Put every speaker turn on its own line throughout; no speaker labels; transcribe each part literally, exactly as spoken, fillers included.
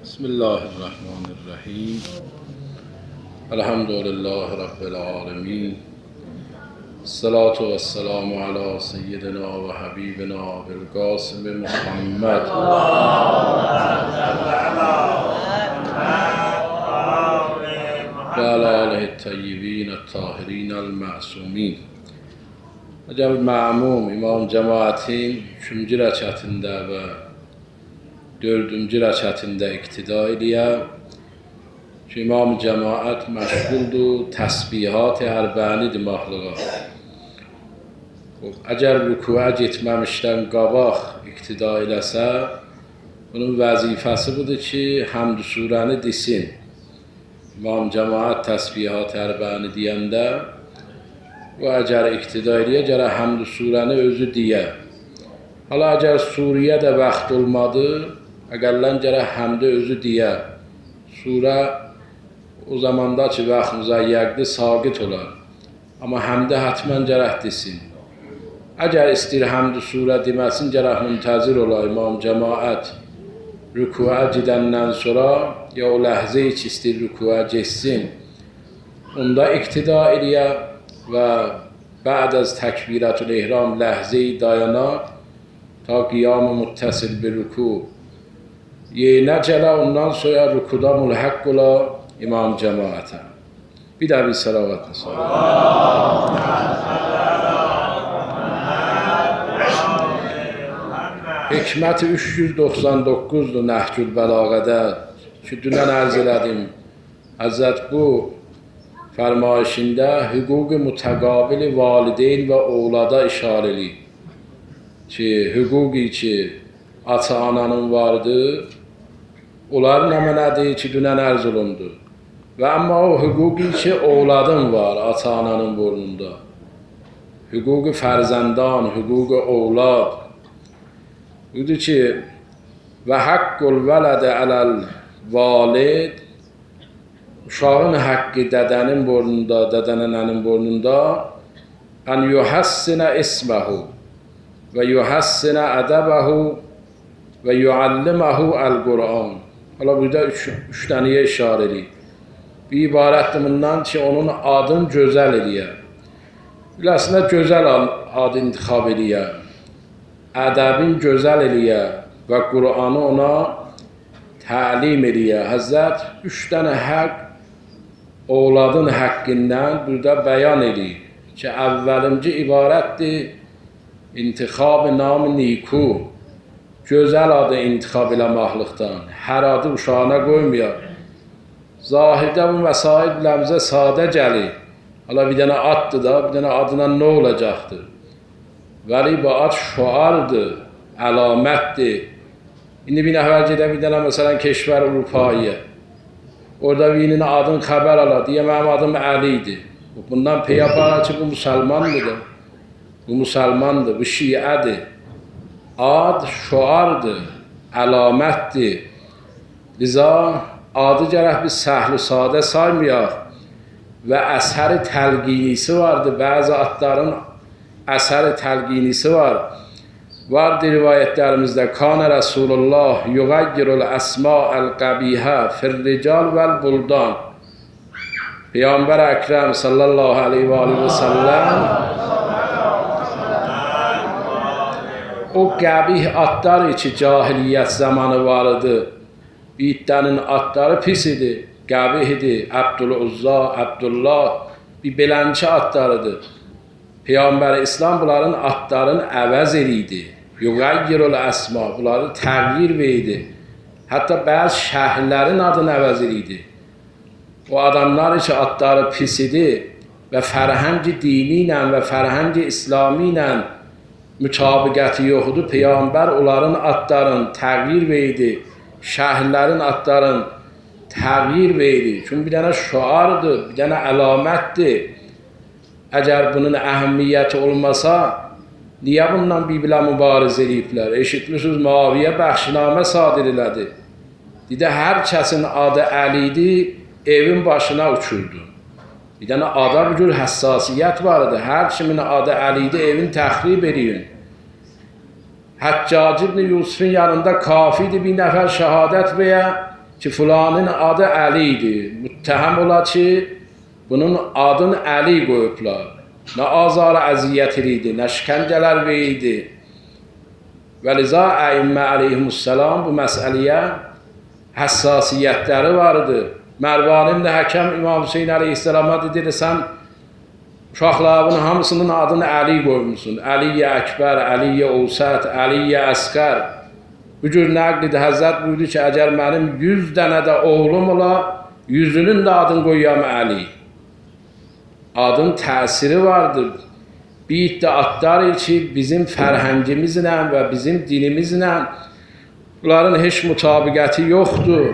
بسم الله الرحمن الرحیم. الحمد لله رب العالمین. الصلاة والسلام علی سیدنا و حبیبنا بالقاسم محمد و علی آله الطیبین الطاهرین المعصومین. Acaba ma'mum İmam cemaatin üçüncü rəkətində və dördüncü rəkətində iqtida eləyə ki, İmam cemaat məşğuldur təsbihat ərbəni deməklığa. Əgər rükuə getməmişdən qabaq iqtida eləsə, bunun vəzifəsi budur ki, həmd surəni desin. İmam cemaat təsbihat ərbəni deyəndə və əgər iqtida eləyə, gərək həmd surəni özü deyə. Hala əgər suriyə də vaxt olmadı, əqəllən gərək həmdə özü deyə. Surə o zamanda ki, vaxt müzəyyəqdir, saqit olar. Amma həmdə hətmən gərək desin. Əgər istir həmd surə deməsin, gərək müntəzir ola İmam cemaat rükuə gedəndən sonra, ya o ləhzə ki, istir rükuə geçsin, onda iqtida eləyə və bə'd az təkbirətül ehram ləhzə-i dayana ta qiyam-ı muttasil bir rüku yenə gələ, ondan sonra rükuda mülhəq ola İmam cemaatə. Bir də bir salavat sallallahu Hikməti üç yüz doxsan doqquzdur Nəhcül Bəlağədə ki, dünən ərz elədim. Həzrət bu fərmayişində hüquq-i mütəqabili valideyn və oğlada işarə eləyir. Ki, hüquqi ki, ata-ananın vardır, onlar nə mənədir ki, dünən ərz olundu. Və amma o hüquqi ki, oğladın var ata-ananın burnunda. Hüquqi fərzəndan, hüquqi oğlad. Budur ki, və haqqul vələdə ələl valid, uşağın haqqı dədənin burnunda, dədənənin burnunda ən yuhassinə isməhu və yuhassinə ədəbəhu və yualliməhu əl-Qur'an. Hala burada üç, üç dənəyə işarə edir. Bir ibarətdir bundan ki, onun adını gözəl eləyə. Biləsinə gözəl ad intixab eləyə. Ədəbin gözəl eləyə və Qur'anı ona təlim eləyə. Həzrət üç dənə haqq oğladın haqqından burada bəyan edir ki, əvvəlimci ibarətdir intixab-ı nam-ı niku, gözəl adı intixab eləməklıqdan, hər adı uşağına qoymuyor. Zahirdə bu məsail biləmizə sadə gəlir. Hala bir dənə addır da, bir dənə adına nə olacaqdır? Vəli bu ad şuardır, əlamətdir. İndi bir nəfər gedə bir dənə məsələn keşvər Avropaya. Orada birinin adın xəbər ala, deyə mənim adım Əlidir. Bundan pey aparar ki, bu müsəlmandır. Bu müsəlmandır, bu şiədir. Ad şuardır, əlamətdir. Liza adı gərək biz səhl-i sadə saymayaq və əsəri təlqinisi vardır. Bəzi adların əsəri təlqinisi var. Vardır rivayətlərimizdə Kana Rasulullah yuğayyirul əsma'əl qəbihə fir-rical vəl-buldan. Peyğəmbər Əkrəm sallallahu aleyhi və aleyhi və səlləm o qəbih adlar ki, cahiliyyət zamanı vardı. Bir iddianın adları pis idi, qəbih idi. Əbdül-Uzza, Əbdullah bir belənçi adlarıdır. Peyğəmbər İslam bunların adlarını əvəz edildi. Yuğayyirul əsma, bunları təğyir verdi. Hətta bəzi şəhərlərin adını əvəz edildi. O adamlar ki, adları pis idi və fərhəngi dini ilə və fərhəngi İslami ilə mütabiqəti yoxdur. Peyğəmbər onların adlarını təğyir verdi. Şəhərlərin adlarını təğyir verdi. Çünki bir dənə şuardır, bir dənə əlamətdir. Əgər bunun əhəmiyyəti olmasa, niyə bundan bir-birlə mübarizə ediblər? Eşitmişsiniz, Muaviyə bəxşinamə sadir elədi. Dedi, hər kəsin adı Əlidir, evin başına uçurdu. Bir dənə ada bir cür həssasiyyət var idi. Hər kimin adı Əlidir, evin təxrib ediyin. Həccac ibn Yusuf'un yanında kafiydi bir nəfər şəhadət veyə, ki filanın adı Əli idi. Müttəhəm ola ki, bunun adını Əli qoyublar. Nə azarı əziyyət idi, nə şikəncələr verdi. Və liza əimmə əleyhimussalam bu məsələyə həssasiyyətləri vardı. Mərvanin də həkəm İmam Hüseyin əleyhissalama dedi, sən uşaqlarının hamısının adını Əli qoymuşsun. Əliyyə Əkbər, Əliyyə Ovsat, Əliyyə Əsqər. Bu cür nəqlidir, Həzrət buyurdu ki, əgər mənim yüz dənə də oğlum ola, yüzünün də adını qoyuyam Əli. Adın təsiri vardır. Bir də adlar ki, bizim fərhəngimizlə və bizim dinimizlə bunların heç mütabiqəti yoxdur.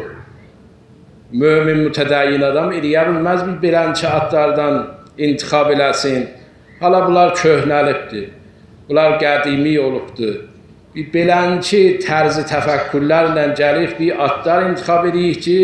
Mömin mütədəyyin adam eləyə bilməz bir belənçi adlardan intixab eləsin. Hala bunlar köhnəlibdir. Bunlar qədimi olubdur. Bir belənçi tərzi təfəkkürlərlə gəlib bir adlar intixab edəyik ki,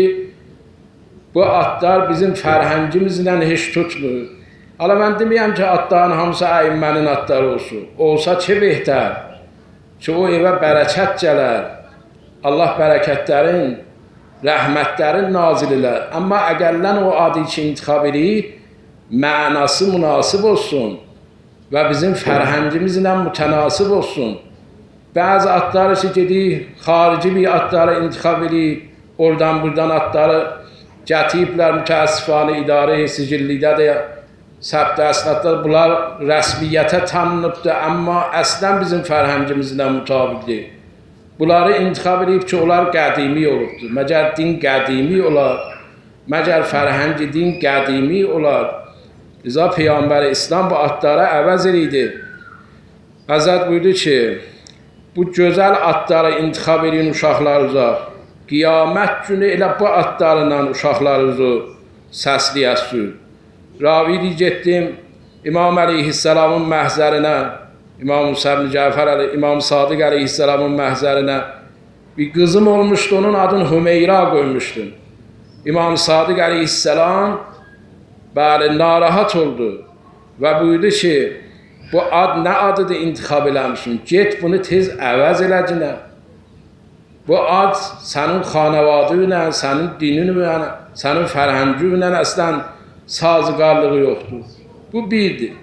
bu adlar bizim fərhəngimizlə heç tutmur. Hala mən deməyəm ki, adların hamısı əyimmənin adları olsun. Olsa ki, behtər. Ki, o evə bərəkət gələr. Allah bərəkətlərin, rəhmətlərin nazil elər. Amma əgərlən o adı ki, intixab edəyik, mənası münasib olsun və bizim fərhəngimizlə mütənasib olsun. Bəzi adları ki, gedik, xarici bir adları intixab edib, oradan buradan adları gətiyiblər, mütəəssifanı idarə-i sicillidə də səbtə əsnadlar, bunlar rəsmiyyətə tanınıbdır, amma əslən bizim fərhəngimizlə mütabiqdir. Bunları intixab edib ki, onlar qədimi olubdur. Məgər din qədimi olar, məgər fərhəngi din qədimi olar. Liza Peyğəmbər İslam bu adları əvəz edir. Həzrət buyurdu ki, bu gözəl adları intixab edin uşaqlarınıza, qiyamət günü elə bu adlarla uşaqlarınızı səsləyəsiniz. Ravidi getdim İmam əleyhissalamın məhzərinə, İmam Musa ibn Cəfər əli, İmam Sadiq əleyhissalamın məhzərinə. Bir qızım olmuşdu, onun adını Hümeyra qoymuşdum. İmam Sadiq əleyhissalam bəli, narahat oldu və buyurdu ki, bu ad nə adıdır intixab eləmişsin? Get bunu tez əvəz eləcinə. Bu ad sənin xanəvadı ilə, sənin dinin ilə, sənin fərhəngi ilə əslən sazıqarlığı yoxdur. Bu birdir.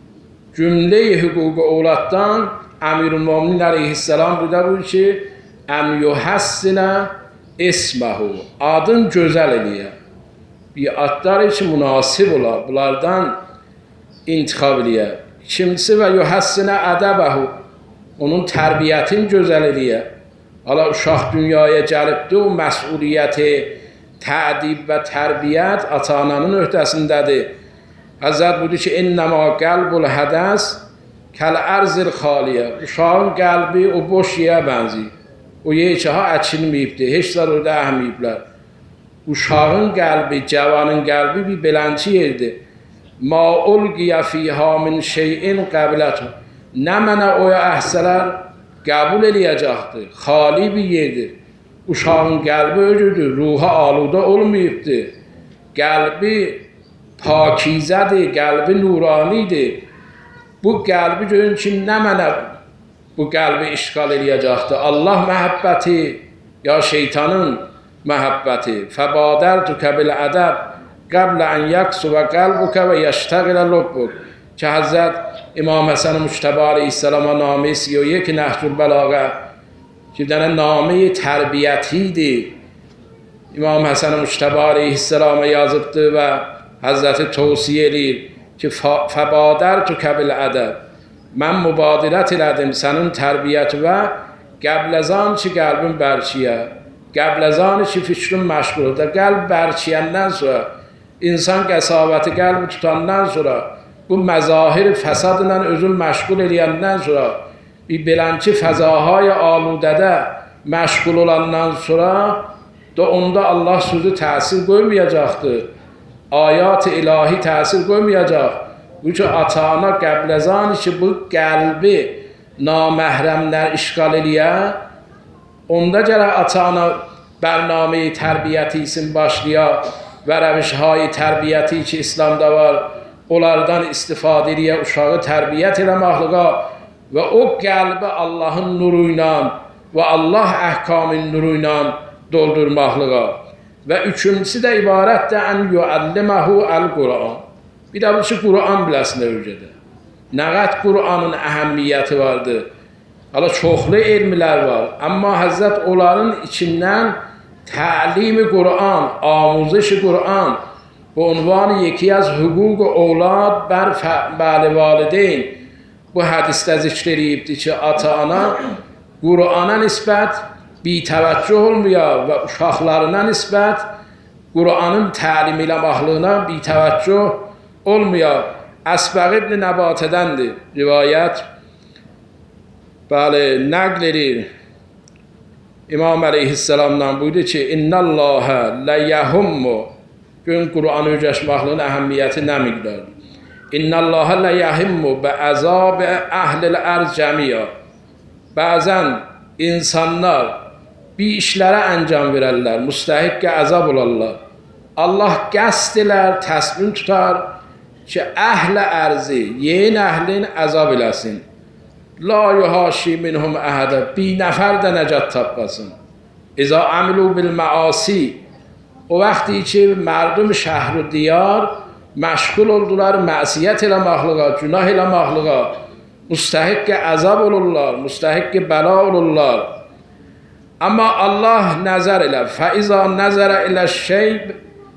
Cümlə-i hüququ oğlatdan Əmirül-Möminin əleyhissalam burada buyur ki, əm yuhəssinə isməhu, adın gözəl eləyə. Bir adlar için münasib olar, bunlardan intixab eləyə. İkincisi və yuhəssinə ədəbəhu, onun tərbiyyətini gözəl eləyə. Hala uşaq dünyaya gəlibdir, o məsuliyyəti, tədib və tərbiyyət ata-ananın öhdəsindədir. Həzrət buyurdu ki, innəmə qəlbul hədəs kəl-ərzil xaliyə. Uşağın qəlbi o boş yeyə bənziyir. O yer ki, ha əkilməyibdir, heç zər orada əhməyiblər. Uşağın qəlbi, cavanın qəlbi bir belənçi yerdir. Ma ulqiyə fiyhə min şeyin qəbilətun. Nə mənə oya əhsələr qəbul eləyəcəkdir. Xali bir yerdir. Uşağın qəlbi öcüdür, ruha aluda olmayıbdır. Qəlbi pakizədir, qəlbi nuranidir. Bu qəlbi görün ki, nə mənə bu qəlbi işğal eləyəcəkdir. Allah məhəbbəti, ya şeytanın məhəbbəti. Fəbadərtükə bil-ədəb qəblə ən yəqsuvə qəlbukə və yəştəqilə lubbuk. Ki, Həzrət İmam Həsən Müştəbə aleyhissalama namə سی و یک Nəhcül Bəlağə ki, bir dənə namə tərbiyyətidir. İmam Həsən Müştəbə aleyhissalama yazıbdır və Həzrəti tövsiyə edir ki, fəbadərtükə bil-ədəb. Mən mübadirət elədim sənin tərbiyyəti və qəbləzan ki, qəlbin bərkiyə. Qəbləzan ki, fikrin məşğuldur. Qəlb bərkiyəndən sonra, insan qəsavəti qəlbi tutandan sonra, bu məzahir fəsadla özün məşğul eləyəndən sonra, bir belənki fəzahay aludədə məşğul olandan sonra da onda Allah sözü təsir qoymayacaqdır. Ayat-ı ilahi təsir qoymayacaq. Bu ki, ata-ana qəbləzan ki, bu qəlbi naməhrəmlər işğal eləyə, onda gərək ata-ana bərnameyi tərbiyyəti için başlaya və rəvişhay tərbiyyəti ki, İslamda var, onlardan istifadə eləyə, uşağı tərbiyyət eləməklığa və o qəlbi Allahın nuru ilə və Allah əhkamın nuru ilə doldurmaqlığa. və üçüncüsü də ibarətdir ən yualliməhu əl-Quran. Bir də bu ki, Quran biləsin öyrədə. Nə qədər Quranın əhəmmiyyəti vardır. Hala çoxlu elmlər var. Amma Həzrət onların içindən تعلیم قرآن، آموزش قرآن به عنوان یکی از حقوق اولاد بر بر والدین bu hədisdə zikr edibdir ki, ata-ana Qurana nisbət bitəvəccüh olmuyor və uşaqlarına nisbət Quranın təlim eləməkliyinə bitəvəccüh olmuyor. Əsbəq ibn Nəbatədəndir rivayət. Bəli, nəql edir. İmam Aleyhisselam'dan buyurdu ki, İnnallâhe leyəhummu, gün Kur'an öyrəşməkliyinin əhəmmiyyəti nə miqdar? İnnallâhe leyəhimmu bə əzab əhlil ərz cəmiyə. Bəzən insanlar bir işlərə əncam verərlər, müstəhiqqə əzab olarlar. Allah qəsd elər, təsmin tutar ki, əhlə ərzi, yeyin əhlin əzab eləsin. La yuhaşi minhum əhədə, bir nəfər də nəcət tapmasın. İza əmilu bil məasi, o vaxtı ki, mərdum şəhr-ı diyar məşğul oldular məsiyyət eləməklığa, günah eləməklığa, müstəhiqqə əzab olurlar, müstəhiqqə bəla olurlar. Amma Allah nəzər elə, fəiza nəzərə ilə şeyb,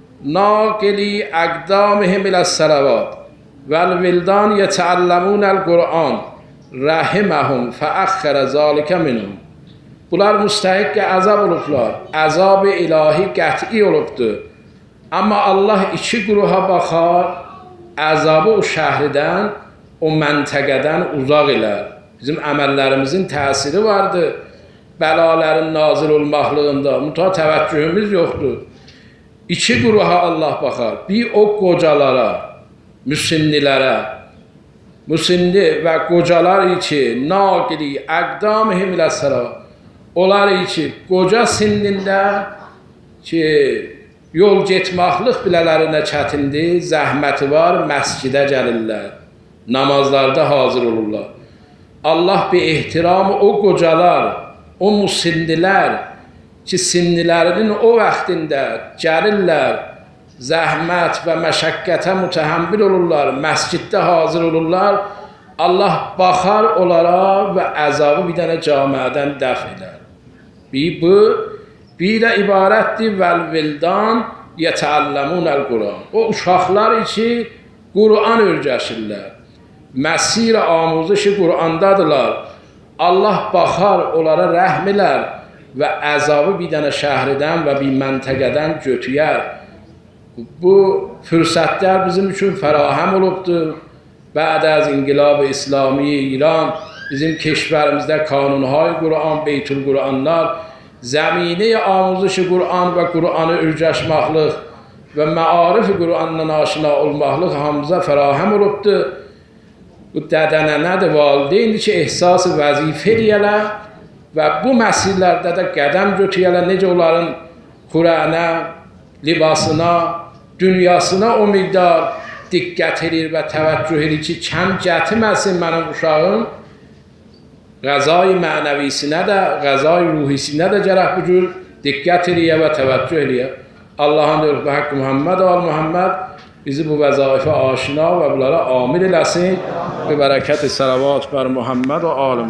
naqili əqdamihim ilə sələvat, vəl-vildan yətəəlləmunəl Qur'an, rəhiməhum fəəxxərə zalikə minhum. Bunlar müstəhiqqə əzab olublar, əzab-ı ilahi qəti olubdur. Amma Allah iki qruha baxar, əzabı o şəhridən, o məntəqədən uzaq elər. Bizim əməllərimizin təsiri vardır, bəlaların nazil olmaqlığında, mütəh təvəccühümüz yoxdur. İki qruha Allah baxar, bir o qocalara, müsinnilərə, müsinni və qocalar ki, naqili, əqdamihim ilə səra, onlar ki, qoca sinnində ki, yol getmaqlıq bilələrinə çətindir, zəhməti var, məscidə gəlirlər, namazlarda hazır olurlar. Allah bir ehtiramı o qocalar, o musinnilər ki, sinnilərinin o vaxtində gəlirlər, zəhmət və məşəqqətə mütəhəmmil olurlar, məsciddə hazır olurlar, Allah baxar onlara və əzabı bir dənə camiədən dəf edər. Bir bu, bir də ibarətdir vəl-vildan yətəəlləmunəl Quran. O uşaqlar ki, Quran öyrəşirlər, məsir amuzişi Qurandadırlar. Allah baxar, onlara rəhm elər və əzabı bir dənə şəhridən və bir məntəqədən götüyər. Bu fürsətlər bizim üçün fərahəm olubdur. Bə'd az İnqilab-ı İslami İran, bizim keşverimizdə kanunhay Quran, Beytül Quranlar, zəmini amuzişi Quran və Quranı öyrəşməklıq və məarif Quranla aşina olmaqlıq hamıza fərahəm olubdur. Bu dədənənədir, valideyndir ki, ehsas vəzifə eləyələr və bu məsirlərdə də qədəm götürəyələr, necə onların Qur'ana, libasına, dünyasına o miqdar diqqət edir və təvəccüh edir ki, kəm gətirməsin mənim uşağım, qəzai mənəvisinə də, qəzai ruhisinə də gərək bu cür diqqət edir və təvəccüh edir. Allah'ın diyor və haqqı Muhammed və Muhammed bizi bu vəzaifə aşina və bunlara amil eləsin. Və bərəkət-i salavat bər Muhammed və alim.